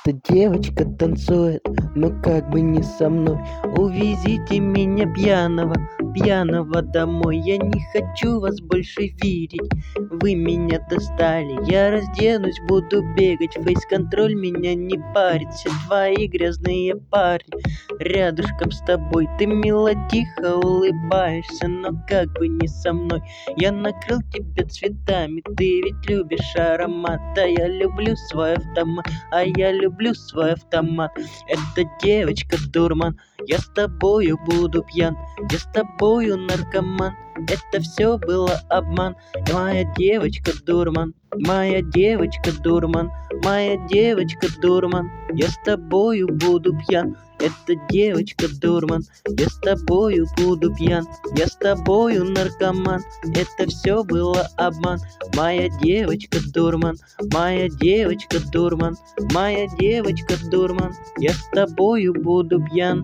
Эта девочка танцует, но как бы не со мной. Увезите меня пьяного, пьяного домой. Я не хочу вас больше видеть, вы меня достали. Я разденусь, буду бегать, фейс-контроль меня не парит. Все твои грязные парни рядышком с тобой. Ты мило тихо улыбаешься, но как бы не со мной. Я накрыл тебя цветами, ты ведь любишь аромат. А я люблю свой автомат, а я люблю свой автомат. Эта девочка дурман, я с тобою буду пьян, я с тобою наркоман. Это все было обман. Моя девочка дурман, моя девочка дурман, моя девочка дурман. Я с тобою буду пьян. Эта девочка дурман, я с тобою буду пьян, я с тобою наркоман. Это все было обман. Моя девочка дурман, моя девочка дурман, моя девочка дурман. Я с тобою буду пьян.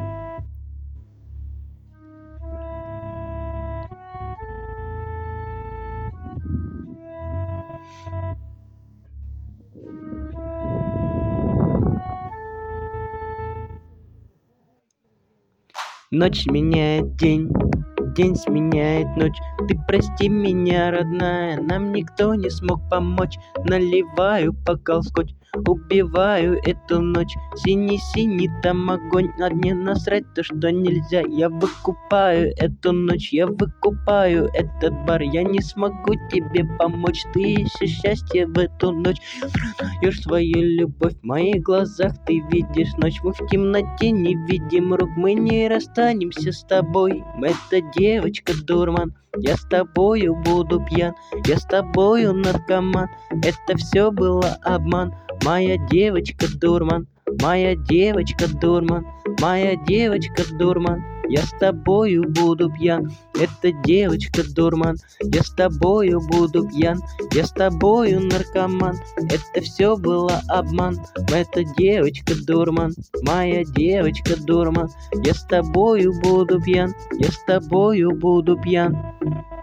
Ночь сменяет день, день сменяет ночь. Ты прости меня, родная, нам никто не смог помочь. Наливаю бокал скотч, убиваю эту ночь. Синий-синий там огонь, а мне насрать то, что нельзя. Я выкупаю эту ночь, я выкупаю этот бар. Я не смогу тебе помочь, ты ищешь счастье в эту ночь. Ешь свою любовь, в моих глазах ты видишь ночь. Мы в темноте не видим рук, мы не расстанемся с тобой. Эта девочка дурман, я с тобою буду пьян, я с тобою наркоман. Это все было обман. Моя девочка дурман, моя девочка дурман, моя девочка дурман. Я с тобою буду пьян. Эта девочка дурман, я с тобою буду пьян, я с тобою наркоман. Это все было обман. Эта девочка дурман, моя девочка дурман. Я с тобою буду пьян, я с тобою буду пьян.